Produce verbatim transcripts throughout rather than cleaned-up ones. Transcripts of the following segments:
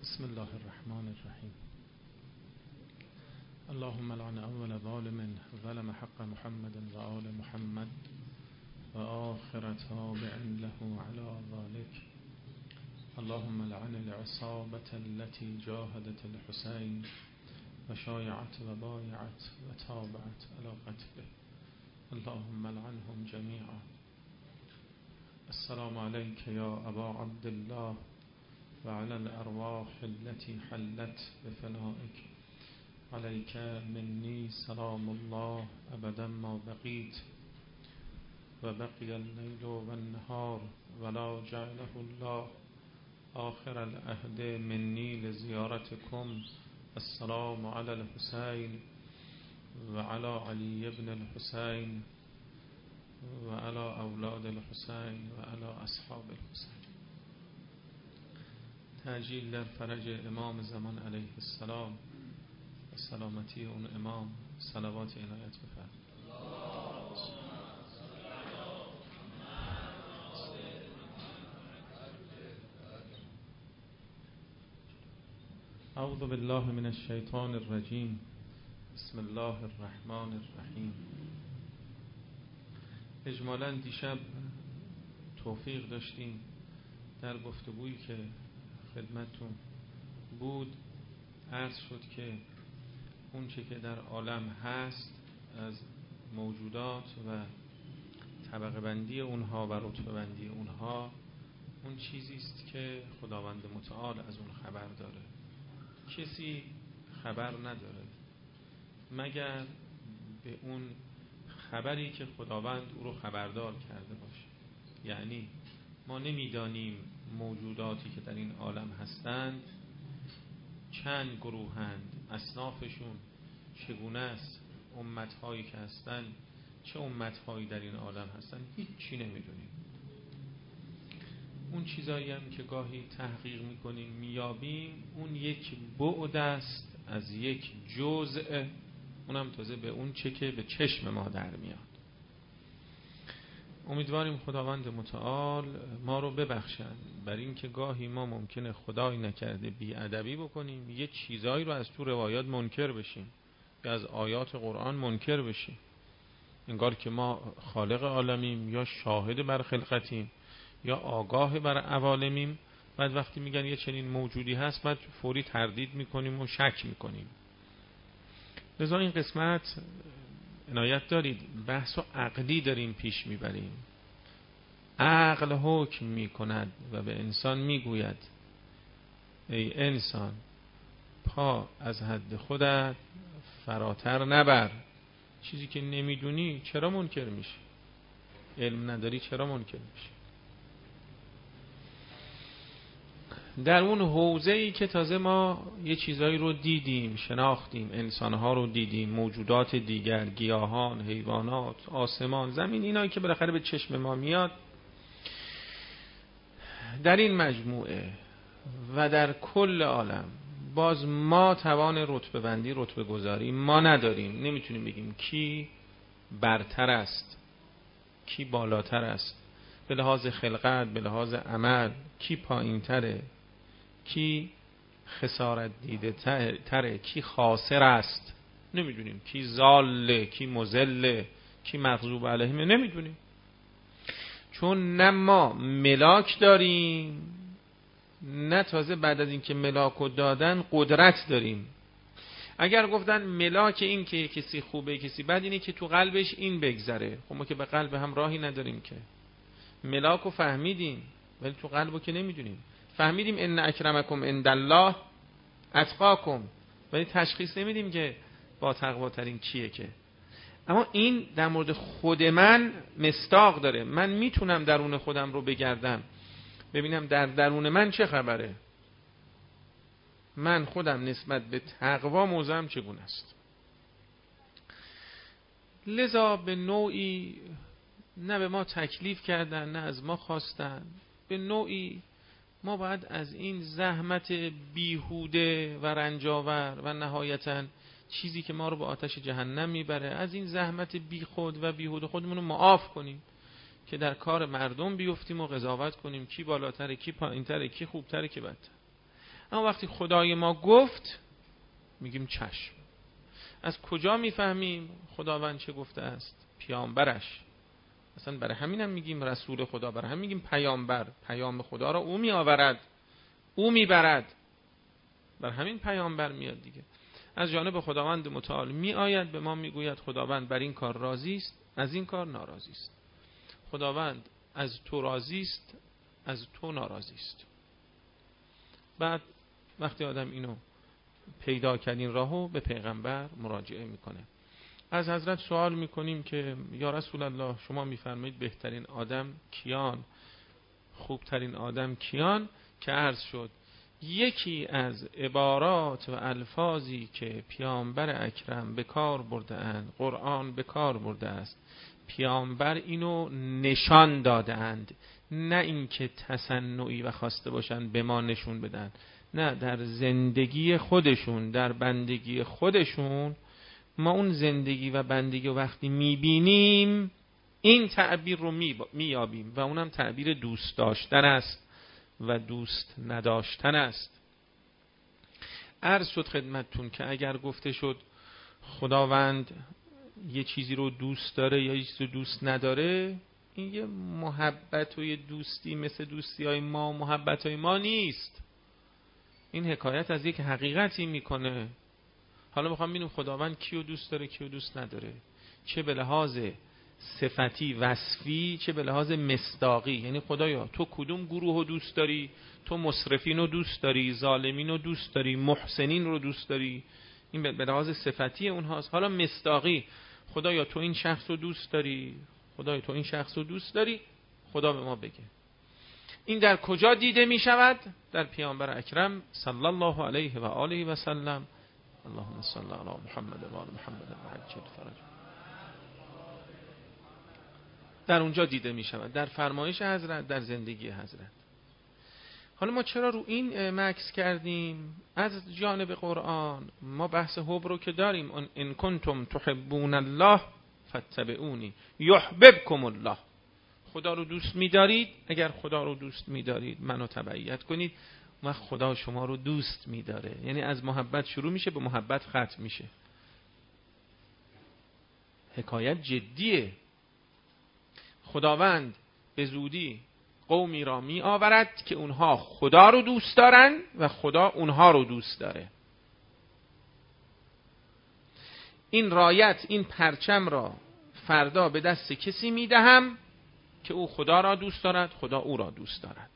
بسم الله الرحمن الرحیم. اللهم لعن اول ظالم ظلم حق محمد و آل محمد و آخر تابع له على ذلك. اللهم لعن العصابة التي جاهدت الحسين و شایعت و بایعت و تابعت على قتله. اللهم لعنهم جميعا. السلام عليك يا أبا عبد الله وعلى الأرواح التي حلت بفنائك. عليك مني سلام الله أبدا ما بقيت وبقي الليل والنهار ولا جعله الله آخر العهد مني لزيارتكم. السلام على الحسين وعلى علي بن الحسين وعلى أولاد الحسين وعلى أصحاب الحسين. تعجیل در فرج امام زمان علیه السلام و سلامتی اون امام صلوات عنایت بفرمایید. اعوذ بالله من الشیطان الرجیم. بسم الله الرحمن الرحیم. اجمالا دیشب توفیق داشتیم در گفتگویی که خدمتتون بود عرض شد که اون چه که در عالم هست از موجودات و طبقه بندی اونها و رتبه بندی اونها، اون چیزی است که خداوند متعال از اون خبر داره. کسی خبر نداره مگر به اون خبری که خداوند او رو خبردار کرده باشه. یعنی ما نمیدانیم موجوداتی که در این عالم هستند چند گروهند، اصنافشون چگونه است، امتهایی که هستند چه امتهایی در این عالم هستند، هیچ چی نمیدونیم. اون چیزایی هم که گاهی تحقیق میکنیم میابیم اون یک بعد است از یک جزء، اونم تازه به اون چه که به چشم ما در میاد. امیدواریم خداوند متعال ما رو ببخشند بر این که گاهی ما ممکنه خدای نکرده بی‌ادبی بکنیم، یه چیزایی رو از تو روایات منکر بشیم یا از آیات قرآن منکر بشیم، انگار که ما خالق عالمیم یا شاهد بر خلقتیم یا آگاه بر عوالمیم. بعد وقتی میگن یه چنین موجودی هست بعد فوری تردید میکنیم و شک میکنیم. لذا این قسمت عنایت دارید، بحث و عقلی داریم پیش میبریم. عقل حکم میکند و به انسان میگوید ای انسان پا از حد خودت فراتر نبر. چیزی که نمیدونی چرا منکر میشی؟ علم نداری چرا منکر میشی؟ در اون حوزه‌ای که تازه ما یه چیزایی رو دیدیم، شناختیم، انسانها رو دیدیم، موجودات دیگر، گیاهان، حیوانات، آسمان، زمین، اینایی که بالاخره به چشم ما میاد، در این مجموعه و در کل عالم باز ما توان رتبه بندی، رتبه گذاری ما نداریم. نمیتونیم بگیم کی برتر است، کی بالاتر است، به لحاظ خلقت، به لحاظ عمل، کی پایین تره، کی خسارت دیده تره، کی خاسر است. نمیدونیم کی ضاله، کی مضله، کی مغضوب علیهم، نمیدونیم. چون نه ما ملاک داریم نه تازه بعد از اینکه ملاکو دادن قدرت داریم. اگر گفتن ملاک این که کسی خوبه کسی بد اینه که تو قلبش این بگذره، خب ما که به قلب هم راهی نداریم که. ملاکو فهمیدیم ولی تو قلبو که نمیدونیم. فهمیدیم ان اکرمکم عند الله اتقاکم، ولی تشخیص نمیدیم که با تقواترین کیه که. اما این در مورد خود من مصداق داره. من میتونم درون خودم رو بگردم ببینم در درون من چه خبره، من خودم نسبت به تقوا موضعم چگونه است. لذا به نوعی نه به ما تکلیف کردن نه از ما خواستن، به نوعی ما باید از این زحمت بیهوده و رنجاور و نهایتاً چیزی که ما رو به آتش جهنم میبره، از این زحمت بی خود و بیهوده خودمون رو معاف کنیم که در کار مردم بیفتیم و قضاوت کنیم کی بالاتره کی پایینتره کی خوبتره کی بدتر. اما وقتی خدای ما گفت میگیم چشم. از کجا میفهمیم خداوند چه گفته است؟ پیامبرش. اصلا برای همینم میگیم رسول خدا، برای همین میگیم پیامبر. پیام خدا را او میآورد، او میبرد، برای همین پیامبر میاد دیگه. از جانب خداوند متعال میآید، به ما میگوید خداوند بر این کار راضی است، از این کار ناراضی است. خداوند از تو راضی است، از تو ناراضی است. بعد وقتی آدم اینو پیدا کردین راهو به پیغمبر مراجعه میکنه. از حضرت سوال میکنیم که یا رسول الله شما میفرمایید بهترین آدم کیان، خوبترین آدم کیان؟ که عرض شد یکی از عبارات و الفاظی که پیامبر اکرم به کار برده اند، قرآن به کار برده است، پیامبر اینو نشان داده اند، نه اینکه تصنعی و خواسته باشن به ما نشون بدن، نه، در زندگی خودشون، در بندگی خودشون ما اون زندگی و بندگی و وقتی میبینیم این تعبیر رو مییابیم و اونم تعبیر دوست داشتن است و دوست نداشتن است. عرض شد خدمتتون که اگر گفته شد خداوند یه چیزی رو دوست داره یا یه چیزی رو دوست نداره، این یه محبت و یه دوستی مثل دوستی های ما و محبت های ما نیست. این حکایت از یک حقیقتی میکنه. حالا میخوام ببینیم خداوند کیو دوست داره کیو دوست نداره، چه به لحاظ صفتی وصفی چه به لحاظ مصداقی. یعنی خدایا تو کدوم گروه رو دوست داری؟ تو مسرفین رو دوست داری، ظالمین رو دوست داری، محسنین رو دوست داری. این به لحاظ صفتی اونهاست. حالا مصداقی، خدایا تو این شخص رو دوست داری؟ خدایا تو این شخص رو دوست داری؟ خدا به ما بگه. این در کجا دیده می شود؟ در پیامبر اکرم صلی الله علیه و آله و سلم. اللهم صل علی محمد و آل محمد و عجل فرج. در اونجا دیده می شود، در فرمایش حضرت، در زندگی حضرت. حالا ما چرا رو این مکس کردیم؟ از جانب قرآن ما بحث حب رو که داریم، ان کنتم تحبون الله فاتبعونی یحببکم الله. خدا رو دوست می‌دارید؟ اگر خدا رو دوست می‌دارید منو تبعیت کنید و خدا شما رو دوست می‌داره. یعنی از محبت شروع میشه به محبت ختم میشه. حکایت جدیه. خداوند به زودی قومی را می آورد که اونها خدا رو دوست دارن و خدا اونها رو دوست داره. این رایت، این پرچم را فردا به دست کسی می دهم که او خدا را دوست دارد، خدا او را دوست دارد.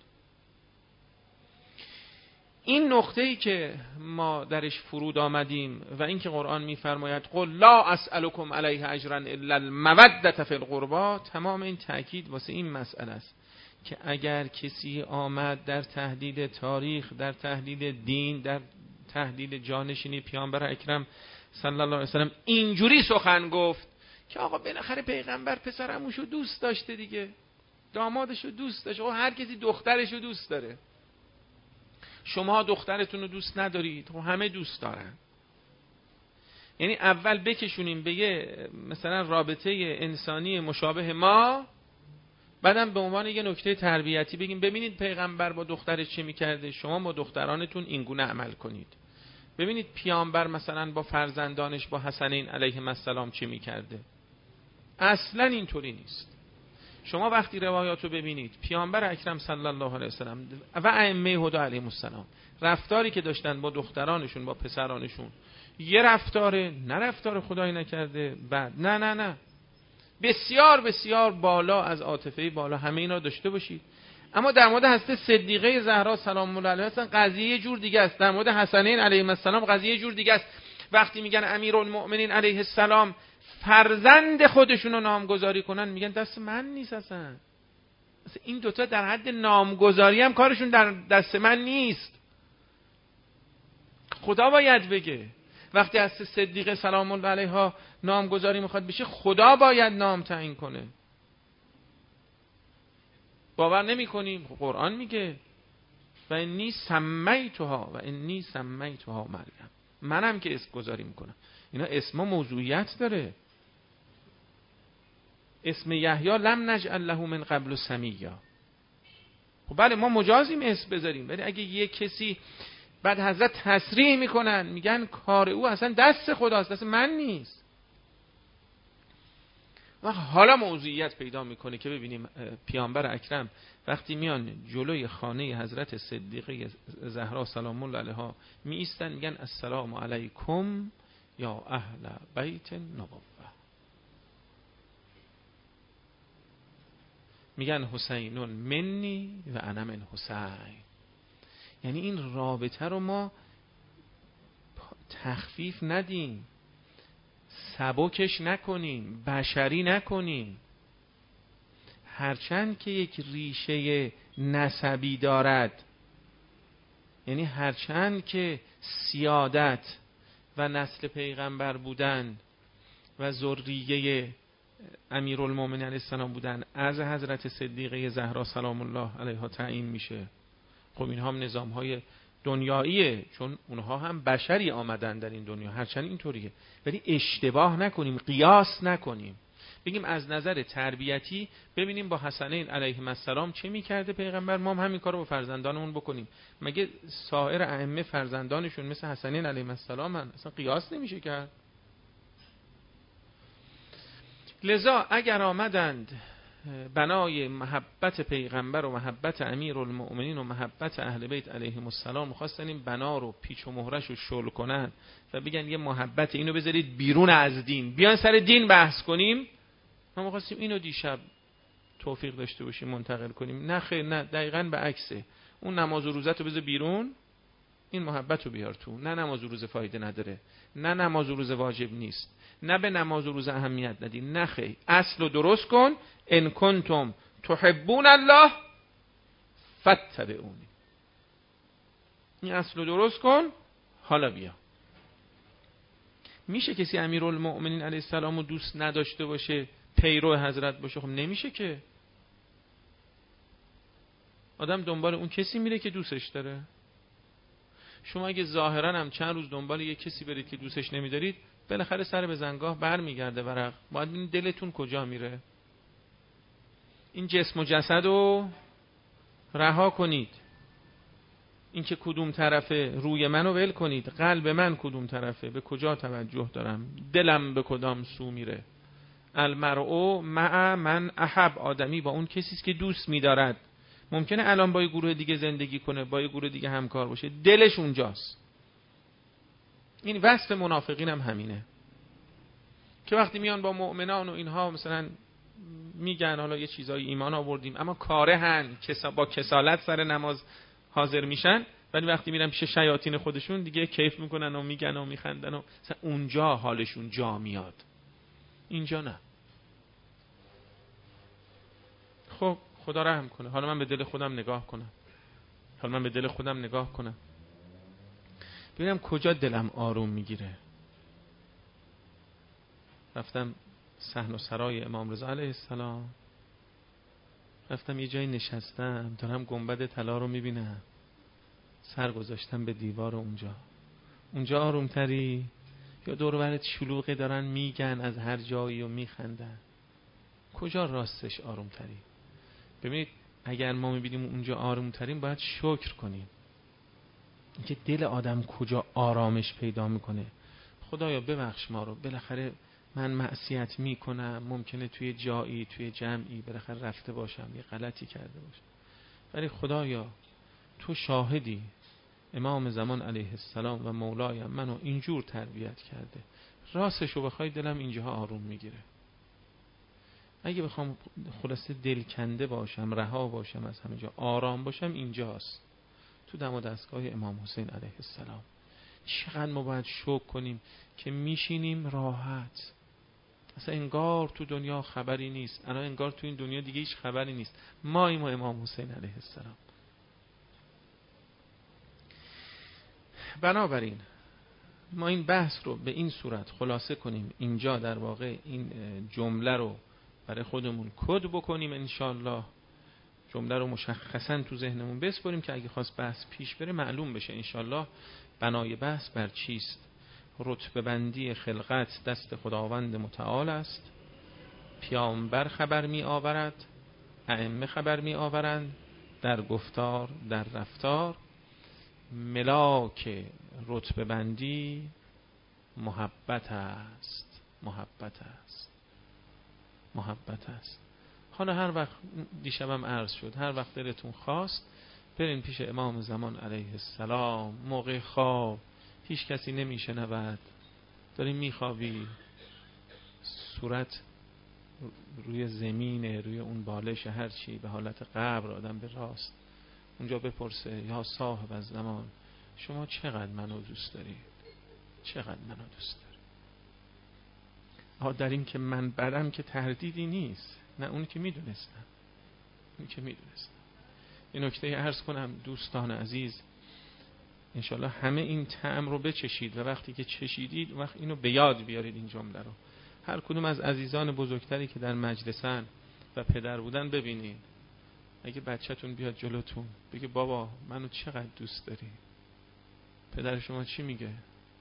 این نقطه‌ای که ما درش فرود آمدیم و این که قرآن می‌فرماید قل لا اسألکم علیه اجرا الا المودة فی القربى، تمام این تأکید واسه این مسئله است که اگر کسی آمد در تحلیل تاریخ، در تحلیل دین، در تحلیل جانشینی پیامبر اکرم صلی الله علیه و سلم اینجوری سخن گفت که آقا بالاخره پیغمبر پسر عموشو دوست داشته دیگه، دامادشو دوست داشته، آقا هر کسی دخترشو دوست داره. شما دخترتون رو دوست ندارید؟ خب همه دوست دارن. یعنی اول بکشونیم به یه مثلا رابطه انسانی مشابه ما، بعدم به عنوان یه نکته تربیتی بگیم ببینید پیغمبر با دخترش چه میکرده، شما با دخترانتون این گونه عمل کنید. ببینید پیامبر مثلا با فرزندانش، با حسنین علیهم السلام چه میکرده. اصلا اینطوری نیست. شما وقتی روایات رو ببینید، پیامبر اکرم صلی الله علیه و سلم و ائمه هدی علیهم السلام رفتاری که داشتن با دخترانشون، با پسرانشون، یه رفتاره، نه رفتار خدایی نکرده بعد، نه نه نه بسیار بسیار بالا از عاطفه بالا، همه اینا داشته باشید. اما در مورد حضرت صدیقه زهرا سلام الله علیها اصلا قضیه یه جور دیگه است. در مورد حسنین علیهم السلام قضیه یه جور دیگه است. وقتی میگن امیرالمؤمنین علیه السلام فرزند خودشون رو نامگذاری کنن، میگن دست من نیست. اصلا اصلا این دوتا در حد نامگذاری هم کارشون در دست من نیست، خدا باید بگه. وقتی از صدیقه سلام الله علیها نامگذاری میخواد بشه، خدا باید نام تعیین کنه. باور نمی کنیم؟ قرآن میگه و انی سمیتها و انی سمیتها مریم، منم که اسم گذاری میکنم. اینا اسما موضوعیت داره. اسم یحیی لم نجعل له من قبل سمیا. خب بله ما مجازیم اسم بذاریم، ولی اگه یه کسی بعد حضرت تصریح میکنن، میگن کار او اصلا دست خداست، دست من نیست. و حالا موضوعیت پیدا میکنه که ببینیم پیامبر اکرم وقتی میان جلوی خانه حضرت صدیقه زهرا سلام الله علیها می ایستن، میگن السلام علیکم یا اهل بیت نبوه. میگن حسینون منی و انا من حسین. یعنی این رابطه رو ما تخفیف ندیم، سبکش نکنیم، بشری نکنیم. هرچند که یک ریشه نسبی دارد، یعنی هرچند که سیادت و نسل پیغمبر بودن و ذریه امیرالمومنین علیه السلام بودن از حضرت صدیقه زهرا سلام الله علیها تعیین میشه. خب اینها هم نظام های دنیاییه، چون اونها هم بشری آمدن در این دنیا، هرچند اینطوریه. ولی اشتباه نکنیم، قیاس نکنیم. بگیم از نظر تربیتی ببینیم با حسنین علیهم السلام چه میکرده پیغمبر، ما هم همین کارو با فرزندانمون بکنیم. مگه سایر ائمه فرزندانشون مثل حسنین علیهم السلام هن؟ اصلا قیاس نمیشه کرد. لذا اگر آمدند بنای محبت پیغمبر و محبت امیرالمؤمنین و محبت اهل بیت علیهم السلام خواستن این بنا رو پیچ و مهرش رو شل کنن و بگن یه محبت اینو بذارید بیرون از دین، بیان سر دین بحث کنیم، ما خواستیم اینو دیشب توفیق داشته باشیم منتقل کنیم. نه خیر، نه، دقیقاً به عکسه. اون نماز و روزت رو بذار بیرون، این محبت رو بیار تو. نه نماز و روزه فایده نداره، نه نماز و روزه واجب نیست، نه به نماز و روزه اهمیت ندی. نه خیر، اصل رو درست کن. ان کنتم تحبون الله فاتبعونی. این اصل رو درست کن، حالا بیا. میشه کسی امیرالمؤمنین علیه السلام رو دوست نداشته باشه، پیرو حضرت باشه؟ خب نمیشه که. آدم دنبال اون کسی میره که دوستش داره. شما اگه ظاهرا هم چند روز دنبال یه کسی برید که دوستش نمیدارید، بالاخره سر به زنگاه بر میگرده ورق. باید این دلتون کجا میره. این جسم و جسد رو رها کنید. این که کدوم طرفه، روی منو ول کنید. قلب من کدوم طرفه، به کجا توجه دارم، دلم به کدام سو میره. المرء مع من احب. آدمی با اون کسیست که دوست میدارد. ممکنه الان با یه گروه دیگه زندگی کنه، با یه گروه دیگه همکار باشه، دلش اونجاست. این وصف منافقین هم همینه که وقتی میان با مؤمنان و اینها مثلا میگن حالا یه چیزای ایمان آوردیم، اما کاره هن، با کسالت سر نماز حاضر میشن، ولی وقتی میرن پیش شیاطین خودشون دیگه کیف میکنن و میگن و میخندن و اونجا حالشون جا میاد، اینجا نه. خب خدا رحم کنه. حالا من به دل خودم نگاه کنم، حالا من به دل خودم نگاه کنم ببینم کجا دلم آروم میگیره. رفتم صحن و سرای امام رضا علیه السلام، رفتم یه جایی نشستم، دارم گنبد طلا رو میبینم، سر گذاشتم به دیوار اونجا. اونجا آرومتری یا دور و برت شلوغه دارن میگن از هر جایی و میخندن؟ کجا راستش آرومتری؟ ببینید اگر ما میبینیم اونجا آرومتریم باید شکر کنیم. اینکه دل آدم کجا آرامش پیدا میکنه. خدایا ببخش ما رو، بالاخره من معصیت میکنم، ممکنه توی جایی توی جمعی بالاخره رفته باشم یه غلطی کرده باشم، ولی خدایا تو شاهدی امام زمان علیه السلام و مولایم منو اینجور تربیت کرده. راستشو بخوای دلم اینجاها آروم میگیره. اگه بخوام خلاصه دل کنده باشم، رها باشم از همه جا، آرام باشم، اینجاست، تو دم و دستگاه امام حسین علیه السلام. چقدر ما باید شکر کنیم که میشینیم راحت. اصلا انگار تو دنیا خبری نیست. الان انگار تو این دنیا دیگه هیچ خبری نیست. ما ایم و امام حسین علیه السلام. بنابراین ما این بحث رو به این صورت خلاصه کنیم. اینجا در واقع این جمله رو برای خودمون کد بکنیم، انشالله جمله رو مشخصا تو ذهنمون بسپاریم که اگه خواست بحث پیش بره معلوم بشه. انشالله بنای بحث بر چیست؟ رتبه بندی خلقت دست خداوند متعال است. پیامبر خبر می آورد، ائمه خبر می آورند، در گفتار در رفتار. ملاک رتبه بندی محبت است، محبت است، محبت است. حالا هر وقت، دیشبم عرض شد، هر وقت دلتون خواست برین پیش امام زمان علیه السلام، موقع خواب هیچ کسی نمیشنود، داری میخوابی، صورت روی زمینه، روی اون بالش هرچی، به حالت قبر، آدم به راست، اونجا بپرسه یا صاحب از زمان شما چقدر منو دوست دارید؟ چقدر منو دوست دارید؟ ها در این که من برم که تردیدی نیست، نه اون که میدونستم، اون که میدونستم. این نکته عرض کنم دوستان عزیز، انشالله همه این طعم رو بچشید و وقتی که چشیدید وقت اینو به یاد بیارید این جمله رو. هر کدوم از عزیزان بزرگتری که در مجلسن و پدر بودن ببینید، اگه بچه‌تون بیاد جلوتون بگه بابا منو چقدر دوست داری، پدر شما چی میگه؟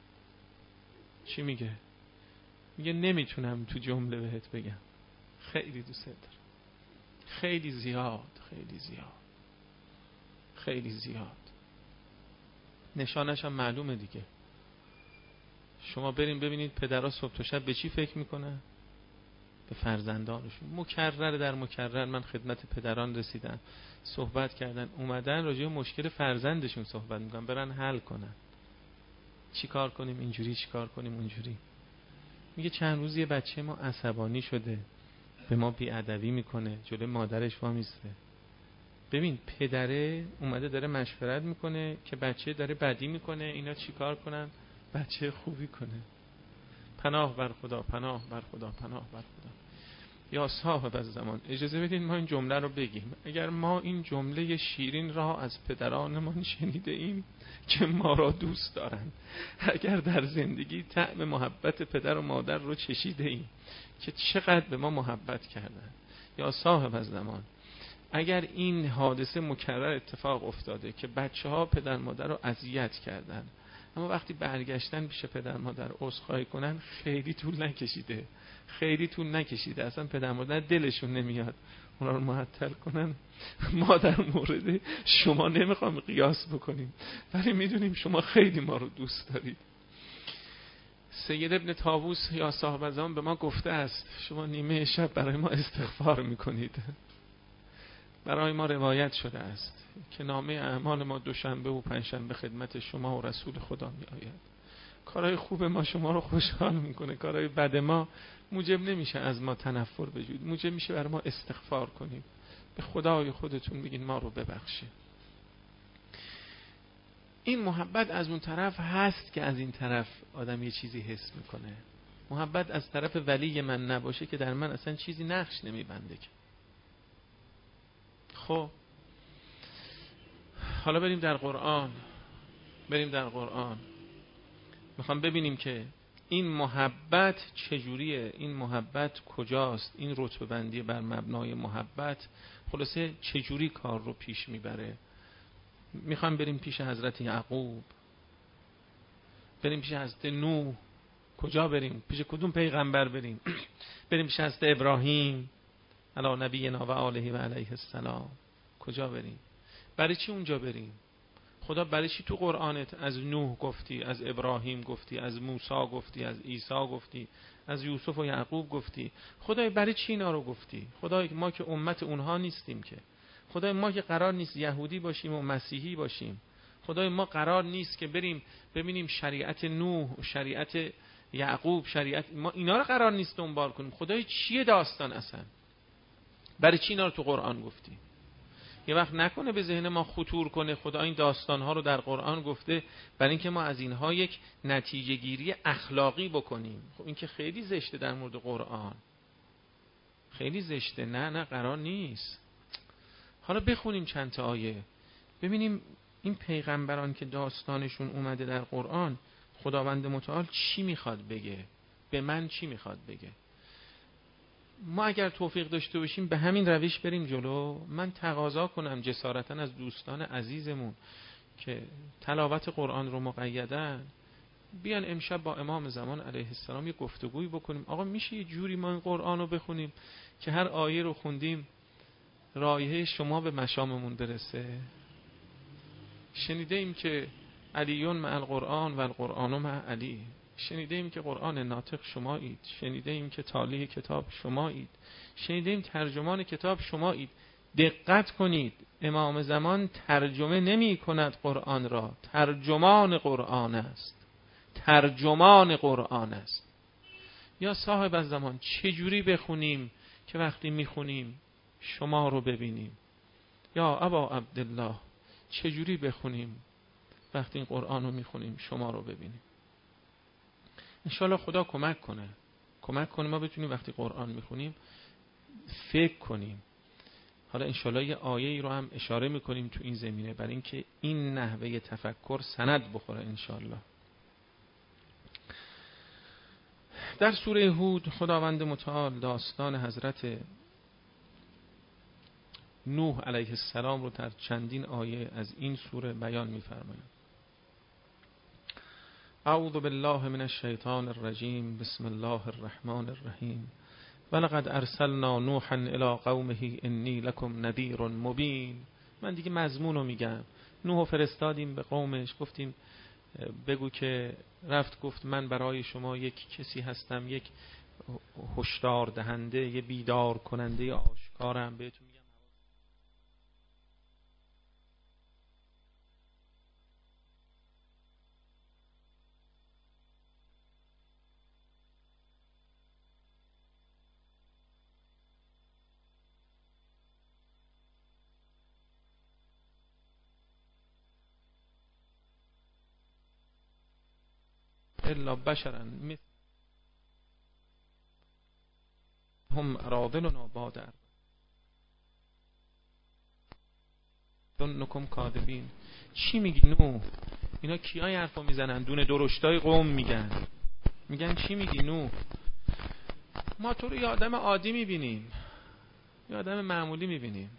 چی میگه؟ میگه نمیتونم تو جمله بهت بگم، خیلی دوست دارم، خیلی زیاد، خیلی زیاد، خیلی زیاد. نشانش هم معلومه دیگه. شما بریم ببینید پدرها صبح تا شب به چی فکر میکنن؟ به فرزندانشون. مکرر در مکرر من خدمت پدران رسیدم، صحبت کردن، اومدن راجع به مشکل فرزندشون صحبت میکنن، برن حل کنن. چی کار کنیم اینجوری، چی کار کنیم اونجوری. میگه چند روز یه بچه ما عصبانی شده، به ما بیادبی میکنه، جلوی مادرش وامیسته. ببین پدره اومده داره مشورت میکنه که بچه داره بدی میکنه، اینا چیکار کنن بچه خوبی کنه. پناه بر خدا، پناه بر خدا، پناه بر خدا. یا صاحب از زمان اجازه بدین ما این جمله رو بگیم. اگر ما این جمله شیرین را از پدرانمان شنیده ایم که ما را دوست دارند، اگر در زندگی طعم محبت پدر و مادر رو چشیده ایم که چقدر به ما محبت کردن، یا صاحب از زمان اگر این حادثه مکرر اتفاق افتاده که بچه ها پدر مادر رو اذیت کردن، اما وقتی برگشتن پیش پدر مادر عذرخواهی کنن خیلی طول نکشیده، خیلی طول نکشیده، اصلا پدر مادر دلشون نمیاد اونا رو معطل کنن. ما در مورد شما نمیخوام قیاس بکنیم، ولی میدونیم شما خیلی ما رو دوست دارید. سید ابن طاووس یا صاحب زمان به ما گفته است شما نیمه شب برای ما استغفار میکنید. برای ما روایت شده است که نامه اعمال ما دوشنبه و پنجشنبه خدمت شما و رسول خدا می آید. کارهای خوب ما شما رو خوشحال میکنه، کارهای بد ما موجب نمیشه از ما تنفر بجوید، موجب میشه برای ما استغفار کنیم، به خدای خودتون بگین ما رو ببخشید. این محبت از اون طرف هست که از این طرف آدم یه چیزی حس میکنه. محبت از طرف ولی من نباشه که در من اصلا چیزی نقش نمیبنده که. خب حالا بریم در قرآن، بریم در قرآن میخوام ببینیم که این محبت چجوریه، این محبت کجاست، این رتبه بندی بر مبنای محبت خلاصه چجوری کار رو پیش میبره. میخوام بریم پیش حضرت یعقوب، بریم پیش حضرت نوح. کجا بریم؟ پیش کدوم پیغمبر بریم؟ بریم پیش حضرت ابراهیم علی نبینا و آله و علیه السلام. کجا بریم؟ برای چی اونجا بریم؟ خدا برای چی تو قرآنت از نوح گفتی، از ابراهیم گفتی، از موسی گفتی، از عیسی گفتی، از یوسف و یعقوب گفتی؟ خدای برای چی اینا رو گفتی؟ خدای ما که امت اونها نیستیم که. خدای ما که قرار نیست یهودی باشیم و مسیحی باشیم. خدای ما قرار نیست که بریم ببینیم شریعت نوح، شریعت یعقوب، شریعت ما اینا رو قرار نیست دنبال کنیم. خدای چیه داستان اصلا؟ برای چی اینا رو تو قرآن گفتی؟ یه وقت نکنه به ذهن ما خطور کنه خدا این داستانها رو در قرآن گفته برای اینکه ما از اینها یک نتیجه گیری اخلاقی بکنیم. خب این که خیلی زشته در مورد قرآن، خیلی زشته. نه نه قرار نیست. حالا بخونیم چند تا آیه ببینیم این پیغمبران که داستانشون اومده در قرآن خداوند متعال چی میخواد بگه، به من چی میخواد بگه. ما اگر توفیق داشته باشیم به همین روش بریم جلو. من تقاضا کنم جسارتا از دوستان عزیزمون که تلاوت قرآن رو مقیدن بیان امشب با امام زمان علیه السلام یه گفتگوی بکنیم. آقا میشه یه جوری ما این قرآن رو بخونیم که هر آیه رو خوندیم رایحه شما به مشاممون برسه؟ شنیده ایم که علیون مع القرآن و القرآن مع علی. شنیده ایم که قرآن ناطق شمایید. شنیده ایم که تالی کتاب شمایید. شنیده ایم ترجمان کتاب شمایید. دقت کنید، امام زمان ترجمه نمی کند قرآن را، ترجمان قرآن است. ترجمان قرآن است. یا صاحب الزمان چجوری بخونیم که وقتی میخونیم شما رو ببینیم؟ یا ابا عبدالله چجوری بخونیم وقتی این قرآن رو میخونیم شما رو ببینیم؟ انشاءالله خدا کمک کنه کمک کنه ما بتونیم وقتی قرآن میخونیم فکر کنیم. حالا انشاءالله یه آیه ای رو هم اشاره میکنیم تو این زمینه، برای اینکه این نحوه تفکر سند بخوره انشاءالله. در سوره هود خداوند متعال داستان حضرت نوح علیه السلام رو در چندین آیه از این سوره بیان می‌فرماید. اعوذ بالله من الشیطان الرجیم، بسم الله الرحمن الرحیم. ولقد ارسلنا نوحا الی قومه انی لکم نذیر مبین. من دیگه مضمون رو میگم. نوح فرستادیم به قومش، گفتیم بگو که رفت گفت من برای شما یک کسی هستم، یک هشدار دهنده، یک بیدار کننده آشکارم. بهتون میگم الا بشرا مثل هم ارادلنا بادر دونکم کاذبین. چی میگی نوح؟ اینا کیای حرفا میزنن؟ دونه درشتای قوم میگن میگن چی میگی نوح؟ ما تو رو یه آدم عادی میبینیم، یه آدم معمولی میبینیم.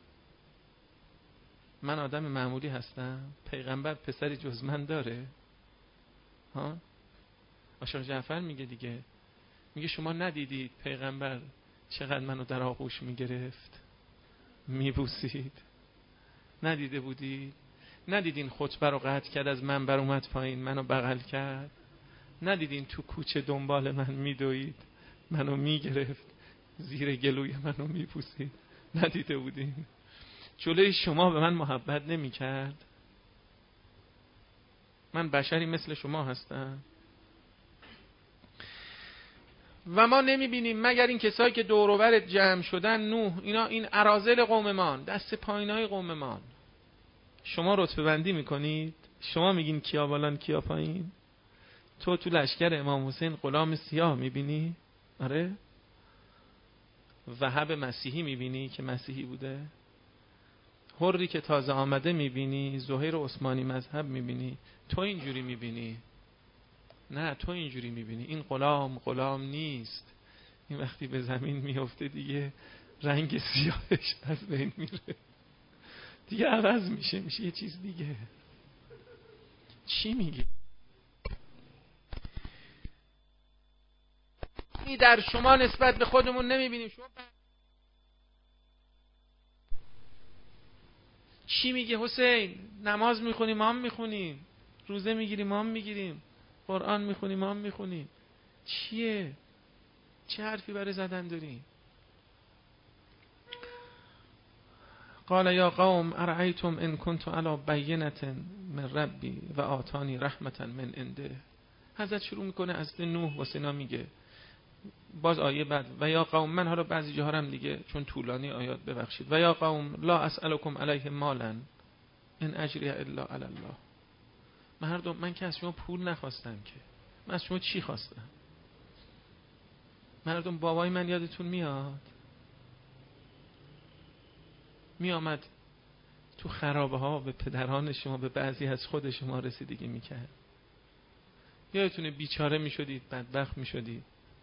من آدم معمولی هستم؟ پیغمبر پسری جز من داره؟ ها؟ عاشق جعفر میگه دیگه، میگه شما ندیدید پیغمبر چقدر منو در آغوش میگرفت میبوسید؟ ندیده بودید؟ ندیدین خطبه رو قطع کرد از منبر اومد پایین منو بغل کرد؟ ندیدین تو کوچه دنبال من میدوید منو میگرفت زیر گلوی منو میبوسید؟ ندیده بودین؟ جلوی شما به من محبت نمیکرد؟ من بشری مثل شما هستم و ما نمیبینیم مگر این کسایی که دور و برت جمع شدن. نوح اینا این اراذل قوممان، دست پایینای قوممان. شما رتبه بندی میکنید، شما میگین کیا بالان کیا پایین. تو تو لشکر امام حسین غلام سیاه میبینی؟ آره. وهب مسیحی میبینی که مسیحی بوده؟ حری که تازه آمده میبینی؟ زهیر عثمانی مذهب میبینی؟ تو اینجوری میبینی؟ نه، تو اینجوری میبینی. این غلام غلام نیست. این وقتی به زمین میفته دیگه رنگ سیاهش از بین میره، دیگه عوض میشه، میشه یه چیز دیگه. چی میگی؟ این در شما نسبت به خودمون نمیبینیم. شما چی میگی حسین؟ نماز میخونیم ما هم میخونیم، روزه میگیریم ما هم میگیریم، قرآن میخونیم ما هم میخونیم. چیه؟ چه حرفی برای زدن داری؟ قال یا قوم ارأیتم ان کنت علی بینة من ربی و آتانی رحمة من عنده. حضرت شروع میکنه از نوح و سنا میگه، باز آیه بعد و یا قوم، من حالا بعضی جاها هم دیگه چون طولانی آیات ببخشید، و یا قوم لا اسألکم علیه مالا ان اجری الا علی الله. مردم من که از شما پول نخواستم، که من از شما چی خواستم؟ مردم بابای من یادتون میاد می آمد تو خرابه ها به پدران شما، به بعضی از خود شما رسیدگی میکرد. یادتونه بیچاره میشدید، بدبخت میشدید.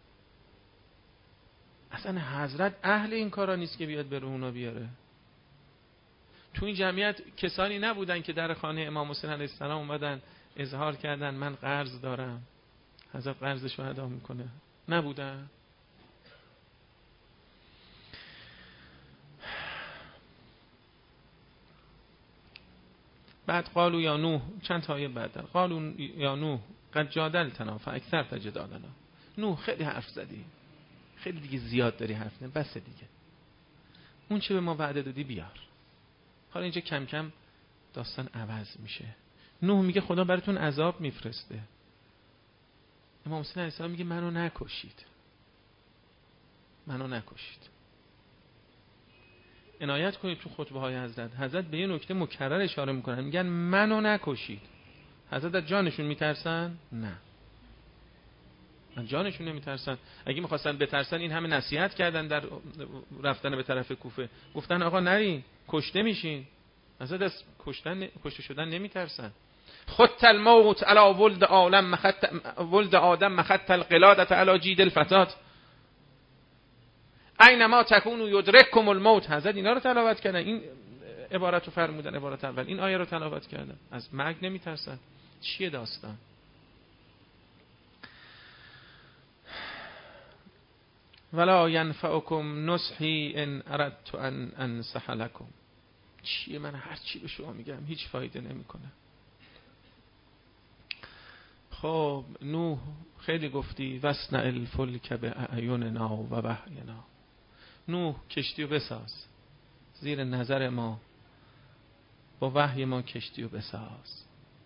اصلا حضرت اهل این کارا نیست که بیاد بره اونا بیاره. تو این جمعیت کسانی نبودن که در خانه امام حسین علیه السلام اومدن اظهار کردن من قرض دارم، حضرت قرضشو ادا میکنه؟ نبودن. بعد قالوا یا نوح، چند تا آیه بعد قالوا یا نوح قد جادلتنا فاکثرت جدالنا. نوح خیلی حرف زدی، خیلی دیگه زیاد داری حرف نه، بس دیگه، اون چه به ما وعده دادی بیار. حالا اینجا کم کم داستان عوض میشه. نوح میگه خدا براتون عذاب میفرسته. امام حسین علیه السلام میگه منو نکشید، منو نکشید. عنایت کنید تو خطبه های حضرت، حضرت به یه نکته مکرر اشاره میکنن، میگن منو نکشید. حضرت از جانشون میترسن؟ نه، از جانشون نمیترسن. اگه میخواستن بترسن این همه نصیحت کردن در رفتن به طرف کوفه، گفتن آقا نرین کشته میشین. حضرت از کشتن کشته شدن نمیترسن. خط الموت علی ولد عالم مخط ولد آدم مخط القلادة علی جید الفتات اینما تکونوا یدرککم الموت. حضرت اینا رو تلاوت کردن، این عبارت رو فرمودن، عبارت اول این آیه رو تلاوت کردن. از مرگ نمیترسن. چیه داستان؟ ولا ینفعکم نصحی ان اردت ان انصح لکم. چیه من هر چی به شما میگم هیچ فایده نمیکنه. خب نوح خیلی گفتی وصنع الفلک باعیننا و وحینا. نوح کشتیو بساز، زیر نظر ما با وحی ما کشتیو بساز.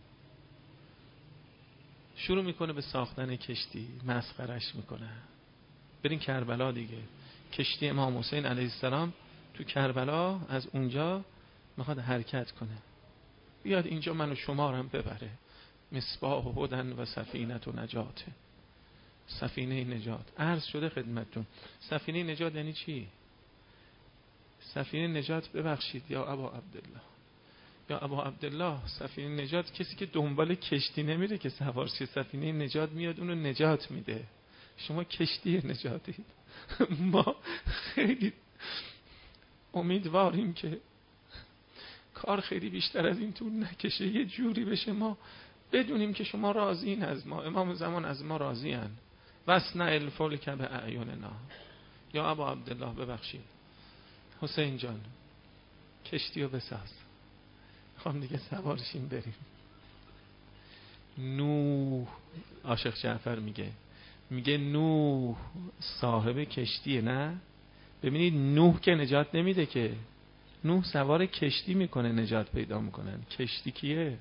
شروع میکنه به ساختن کشتی، مسخرش میکنه. برین کربلا دیگه، کشتی امام حسین علیه السلام تو کربلا از اونجا میخواد حرکت کنه، بیاد اینجا منو شما رو هم ببره. مصباح هدن و سفینه و نجاته. سفینه نجات عرض شده خدمتتون. سفینه نجات یعنی چی؟ سفینه نجات، ببخشید یا ابا عبدالله، یا ابا عبدالله، سفینه نجات کسی که دنبال کشتی نمیره که سوار شه. سفینه نجات میاد اونو نجات میده. شما کشتی نجاتید. ما خیلی امیدواریم که کار خیلی بیشتر از این طول نکشه، یه جوری بشه ما بدونیم که شما راضین از ما، امام زمان از ما راضین. وصنع الفلک باعیننا. یا ابا عبدالله ببخشید، حسین جان کشتیو بساز، میخوام دیگه سوارشیم بریم. نوح، عاشق جعفر میگه میگه نوح صاحب کشتیه. نه ببینید نوح که نجات نمیده که، نوح سوار کشتی میکنه نجات پیدا میکنن. کشتی کیه؟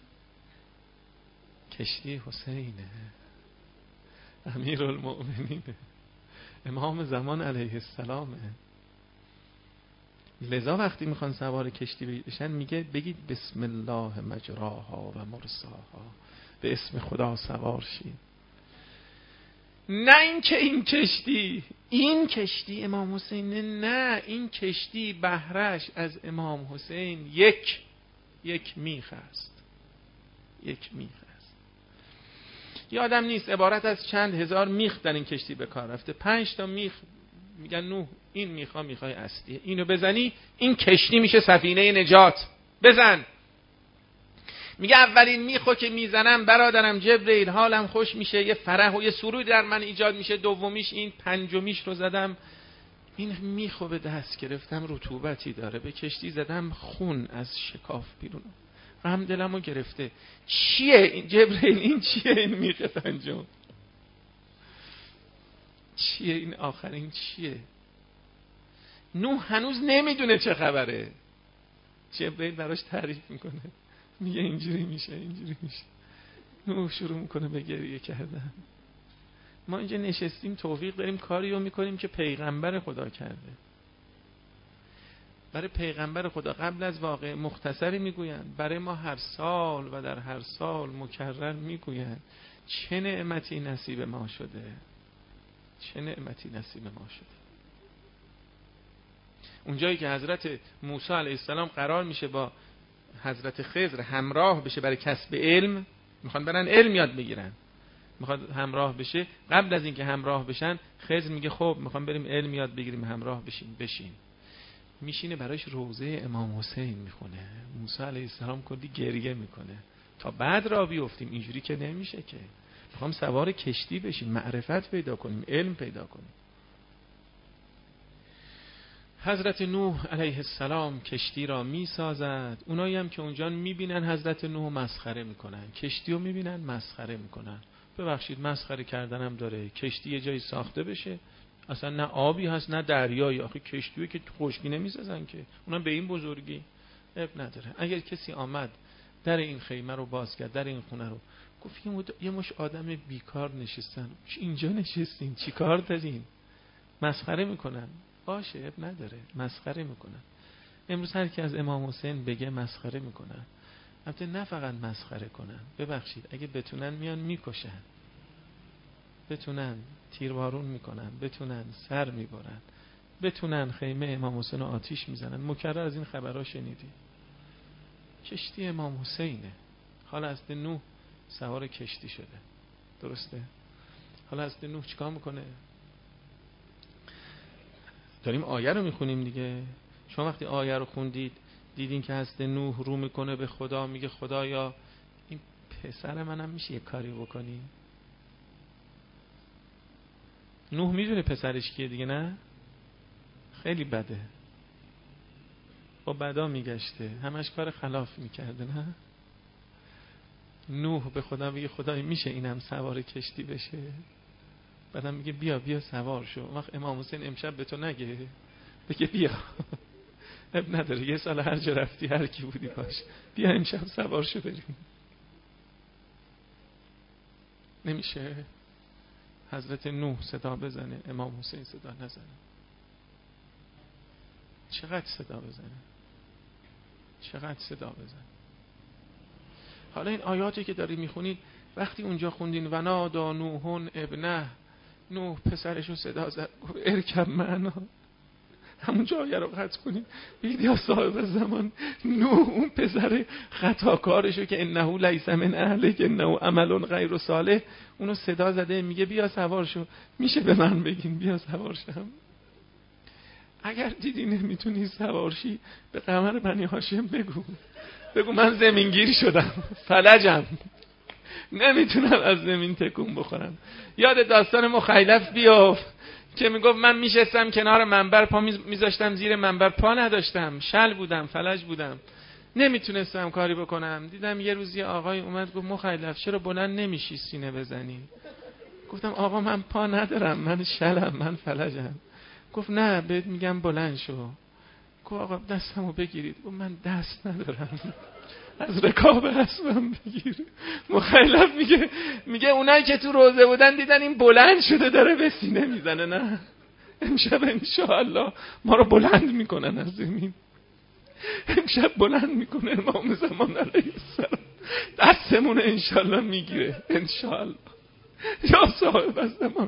کشتی حسینه، امیرالمؤمنینه، امام زمان علیه السلامه. لذا وقتی میخوان سوار کشتی بشن میگه بگید بسم الله مجراها و مرساها، به اسم خدا سوار شید. نه این که این کشتی این کشتی امام حسین، نه این کشتی بهرش از امام حسین یک یک میخ است، یک میخ است. یادم نیست عبارت از چند هزار میخ در این کشتی به کار رفته. پنج تا میخ میگن نوح این میخا میخای اصلیه، اینو بزنی این کشتی میشه سفینه نجات. بزن. میگه اولین میخو که میزنم برادرم جبرئیل حالم خوش میشه، یه فرح و یه سرور در من ایجاد میشه. دومیش این، پنجمیش رو زدم این میخو به دست گرفتم رطوبتی داره، به کشتی زدم خون از شکاف بیرون، غم دلمو گرفته. چیه این جبرئیل؟ این چیه این میخ پنجم؟ چیه این آخرین چیه؟ نوح هنوز نمیدونه چه خبره. جبرئیل براش تعریف میکنه، میگه اینجوری میشه اینجوری میشه. نوح شروع میکنه به گریه کردن. ما اینجا نشستیم توفیق داریم کاری رو میکنیم که پیغمبر خدا کرده. برای پیغمبر خدا قبل از واقع مختصری میگوین، برای ما هر سال و در هر سال مکرر میگوین چه نعمتی نصیب ما شده، چه نعمتی نصیب ما شده. اونجایی که حضرت موسی علیه السلام قرار میشه با حضرت خضر همراه بشه برای کسب علم، میخوان برن علم یاد بگیرن، میخواد همراه بشه. قبل از اینکه همراه بشن خضر میگه خب میخوام بریم علم یاد بگیریم، همراه بشین. بشین میشینه براش روضه امام حسین میخونه. موسی علیه السلام کلی گریه میکنه تا بعد راه بیفتیم، اینجوری که نمیشه که. میخوام سوار کشتی بشیم، معرفت پیدا کنیم، علم پیدا کنیم. حضرت نوح علیه السلام کشتی را می سازد. اونایی هم که اونجا می بینن حضرت نوح مسخره میکنن، کشتی رو می بینن مسخره میکنن. ببخشید مسخره کردن هم داره. کشتی یه جایی ساخته بشه، اصلا نه آبی هست نه دریایی، آخه کشتیه که خشکی نمیسازن که، اونم به این بزرگی. اب نداره. اگر کسی آمد در این خیمه رو باز کرد، در این خونه رو گفت یه مش آدم بیکار نشستن اینجا نشستین چی کار دارین، مسخره میکنن، باشه اب نداره، مسخره میکنن. امروز هر کی از امام حسین بگه مسخره میکنن. البته نه فقط مسخره کنن، ببخشید اگه بتونن میان میکشن، بتونن تیربارون میکنن، بتونن سر میبرن، بتونن خیمه امام حسین رو آتیش میزنن. مکرر از این خبرها شنیدی. کشتی امام حسینه. حالا حضرت نوح سوار کشتی شده، درسته؟ حالا حضرت نوح چیکار میکنه؟ داریم آیه رو میخونیم دیگه. شما وقتی آیه رو خوندید دیدین که حضرت نوح رو میکنه به خدا، میگه خدایا این پسر منم میشه یه کاری بکنی؟ نوح میدونه پسرش کیه دیگه، نه؟ خیلی بده، با بدا میگشته، همش کار خلاف میکرده، نه؟ نوح به خدا میگه خدای میشه اینم سوار کشتی بشه؟ بعدم میگه بیا بیا سوار شو. وقت امام حسین امشب به تو نگه، بگه بیا اب نداره، یه سال هر جا رفتی هر کی بودی باش، بیا امشب سوار شو بریم. نمیشه حضرت نوح صدا بزنه امام حسین صدا نزنه؟ چقدر صدا بزنه، چقدر صدا بزنه. حالا این آیاتی که داری میخونید وقتی اونجا خوندین و نادا نوحون ابنه، نوح پسرشو صدا زد گفت ارکب معنا، همونجا آیه رو قطع کنید بگید یا صاحب زمان نوح اون پسر خطاکارشو که انه لیس من اهلک انه عمل غیر صالح اونو صدا زده، میگه بیا سوار شو. میشه به من بگین بیا سوار شم؟ اگر دیدی نمیتونی سوارشی به قمر بنی هاشم بگو، بگو من زمینگیر شدم، فلجم، نمیتونم از زمین تکون بخورم. یاد داستان مخیلف بیافت که میگفت من میشستم کنار منبر، پا میذاشتم زیر منبر، پا نداشتم، شل بودم، فلج بودم، نمیتونستم کاری بکنم. دیدم یه روز یه آقای اومد گفت مخیلف چرا بلند نمیشی سینه بزنی؟ گفتم آقا من پا ندارم، من شلم، من فلجم. گفت نه بهت میگم بلند شو. گفت آقا دستمو بگیرید. گفت من دست ندارم، از رکاب اسبم بگیر. مخیلف میگه میگه اونایی که تو روزه بودن دیدن این بلند شده داره به سینه میزنه، نه امشب انشاءالله ما رو بلند میکنن از زمین، امشب بلند میکنه امام زمان علیه السلام، دستمون انشاءالله میگیره انشاءالله. یا صاحب زمان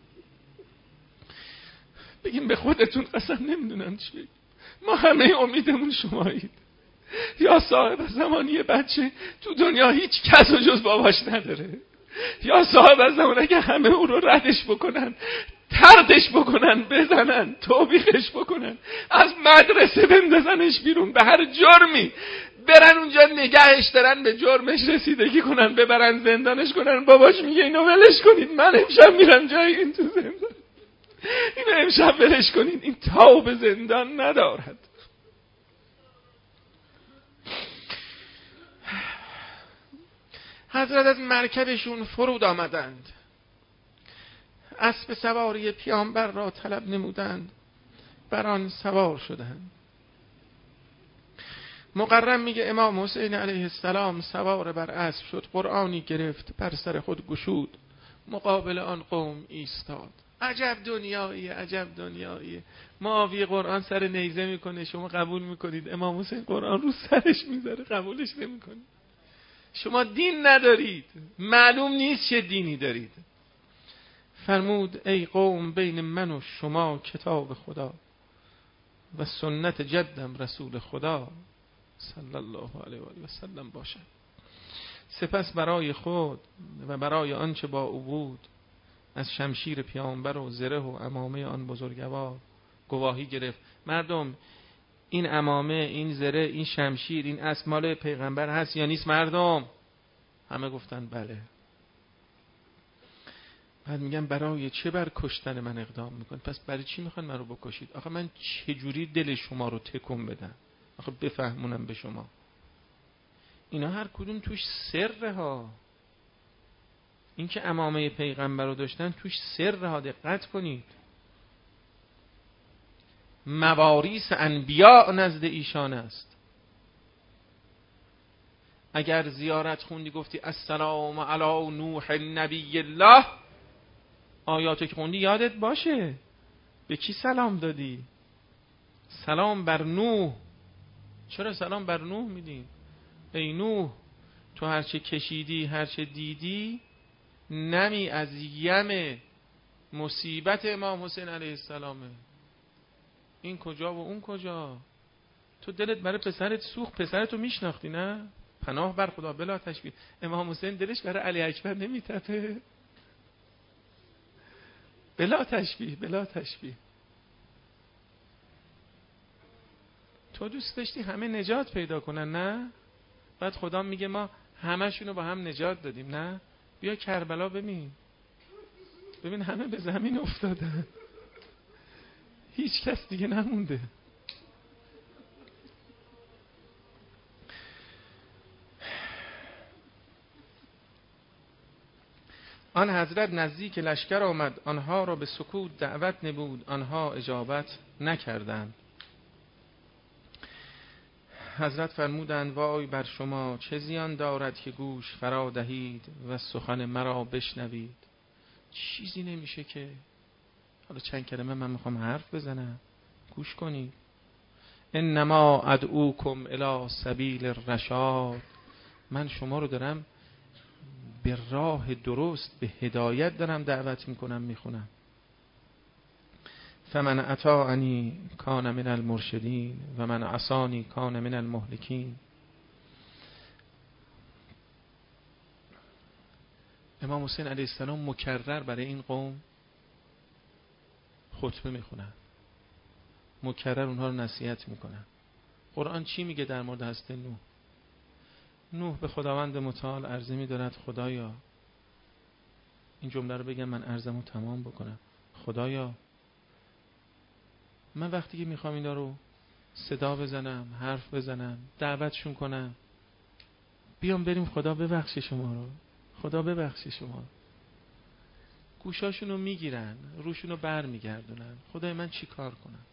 بگیم به خودتون قسم نمیدونم چی بگیم، ما همه امیدمون شمایید. یا صاحب زمان یه بچه تو دنیا هیچ کس و جز باباش نداره. یا صاحب زمان اگه همه او رو ردش بکنن، طردش بکنن، بزنن، توبیخش بکنن، از مدرسه بندازنش بیرون، به هر جرمی برن اونجا نگهش دارن، به جرمش رسیدگی کنن، ببرن زندانش کنن، باباش میگه اینو ولش کنید، من امشب میرم جای این تو زندان، اینو امشب ولش کنید، این تاب زندان ندارد. حضرت از مرکبشون فرود آمدند، اسب سواری پیامبر را طلب نمودند، بر آن سوار شدند. مقرم میگه امام حسین علیه السلام سوار بر اسب شد، قرآنی گرفت بر سر خود گشود، مقابل آن قوم ایستاد. عجب دنیاییه، عجب دنیاییه. معاویه قرآن سر نیزه میکنه، شما قبول میکنید، امام حسین قرآن رو سرش میذاره قبولش نمیکنید. شما دین ندارید، معلوم نیست چه دینی دارید. فرمود ای قوم بین من و شما کتاب خدا و سنت جدم رسول خدا صلی الله علیه و آله و سلم باشد. سپس برای خود و برای آنچه با او بود از شمشیر پیامبر و زره و عمامه آن بزرگوار گواهی گرفت. مردم این عمامه، این زره، این شمشیر، این اسب مال پیغمبر هست یا نیست؟ مردم همه گفتن بله. بعد میگن برای چه بر کشتن من اقدام میکن؟ پس برای چی میخوان من رو بکشید؟ آخه من چجوری دل شما رو تکون بدم؟ آخه بفهمونم به شما. اینا هر کدوم توش سره ها. این که عمامه پیغمبر رو داشتن توش سره ها، دقت کنید. مواریث انبیاء نزد ایشان است. اگر زیارت خوندی گفتی السلام علی نوح نبی الله، آیاتو که خوندی یادت باشه به کی سلام دادی. سلام بر نوح. چرا سلام بر نوح میدیم؟ ای نوح، تو هرچه کشیدی، هرچه دیدی، نمی از یم مصیبت امام حسین علیه السلامه. این کجا و اون کجا؟ تو دلت برای پسرت سوخت، پسرتو میشناختی نه؟ پناه بر خدا بلا تشبیه. امام حسین دلش برای علی اکبر نمیتپه؟ بلا تشبیه، بلا تشبیه. تو دوست داشتی همه نجات پیدا کنن نه؟ بعد خدا میگه ما همشونو با هم نجات دادیم نه؟ بیا کربلا ببین، ببین همه به زمین افتادن، هیچ کس دیگه نمونده. آن حضرت نزدیک لشکر آمد، آنها را به سکوت دعوت نبود، آنها اجابت نکردند. حضرت فرمودند وای بر شما، چه زیان دارد که گوش فرا دهید و سخن مرا بشنوید. چیزی نمیشه که. حالا چند کلمه من میخوام حرف بزنم، گوش کنید. انما ادعوکم الی سبیل الرشاد، من شما رو دارم به راه درست، به هدایت دارم دعوت میکنم، میخونم. فمن اطاعنی کان من المرشدین و من عصانی کان من المهلکین. امام حسین علیه السلام مکرر برای این قوم خطبه میخونن، مکرر اونها رو نصیحت میکنن. قرآن چی میگه در مورد حضرت نوح؟ نوح به خداوند متعال عرضه می‌دارد خدایا، این جمله رو بگم من عرضمو تمام بکنم. خدایا من وقتی که میخوام اینا رو صدا بزنم، حرف بزنم، دعوتشون کنم، بیام بریم خدا ببخشه شما رو، خدا ببخشه شما. گوشاشون رو میگیرن، روشون رو بر میگردونن. خدای من چی کار کنم؟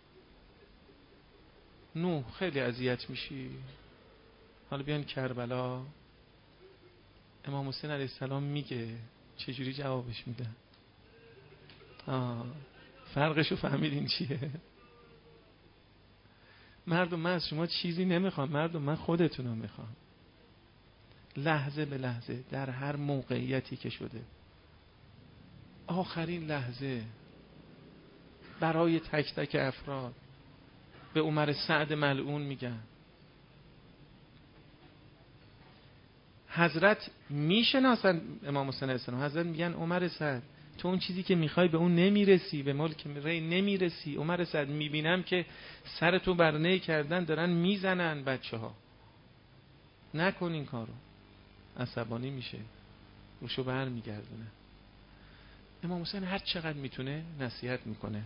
نوح خیلی اذیت میشی. حالا بیان کربلا، امام حسین علیه السلام میگه چجوری جوابش میده. آه فرقشو فهمیدین چیه؟ مردم من از شما چیزی نمیخوام، مردم من خودتونو میخوام. لحظه به لحظه در هر موقعیتی که شده، آخرین لحظه برای تک تک افراد به عمر سعد ملعون میگن حضرت میشناسن امام حسین علیه السلام. حضرت میگن عمر سعد تو اون چیزی که میخوای به اون نمیرسی، به ملک ری نمیرسی. عمر سعد میبینم که سرتو برنه کردن، دارن میزنن بچه ها، نکن این کارو. عصبانی میشه، روشو بر میگردونه. امام حسین هر چقدر میتونه نصیحت میکنه.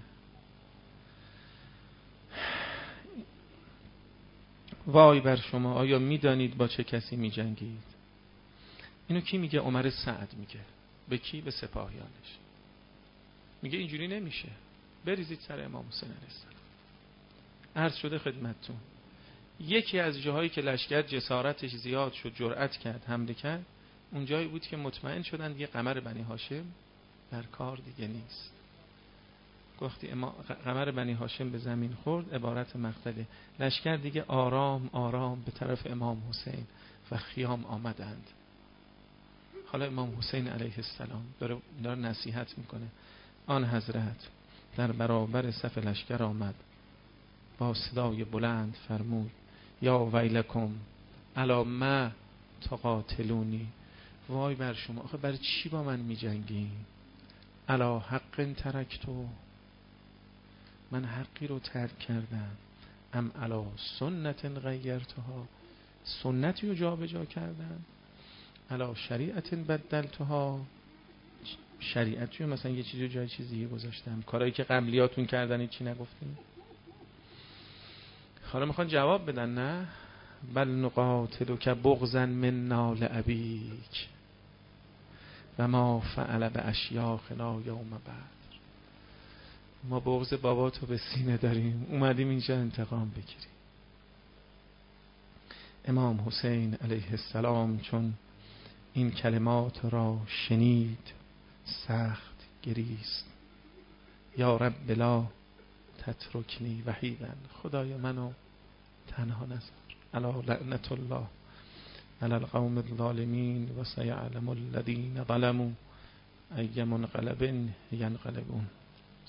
وای بر شما، آیا میدانید با چه کسی میجنگید؟ اینو کی میگه؟ عمر سعد میگه. به کی؟ به سپاهیانش. میگه اینجوری نمیشه، بریزید سر امام حسین علیه السلام. عرض شده خدمتتون یکی از جاهایی که لشکر جسارتش زیاد شد، جرأت کرد، حمله کرد، اون جایی بود که مطمئن شدن دیگه قمر بنی هاشم در کار دیگه نیست. گفتی قمر بنی هاشم به زمین خورد، عبارت مقتله، لشکر دیگه آرام آرام به طرف امام حسین و خیام آمدند. حالا امام حسین علیه السلام داره, داره نصیحت میکنه. آن حضرت در برابر صف لشکر آمد، با صدای بلند فرمود یا ویلکم الا ما تقاتلونی. وای بر شما، آخه برای چی با من می جنگی؟ الا حق ترکتو، من حقی رو ترک کردم. ام الا سنت غیرتها، سنتی رو جا به جا کردم. الا شریعت بدلتها، شریعت چون مثلا یه چیزی جای چیزی گذاشتم، کارهایی که قبلیاتون کردن چی نگفتین؟ حالا میخوان جواب بدن نه؟ بل نقاتلک بغضا منا لابیک و ما فعل باشیاخنا یوم بعد. ما بغض باباتو به سینه داریم، اومدیم اینجا انتقام بگیریم. امام حسین علیه السلام چون این کلمات را شنید سخت گریست. یا رب لا تترکنی وحیدا، خدایا منو تنها نذار. الا لعنت الله علی القوم الظالمین و سیعلم الذین ظلموا ای منقلب ینقلبون.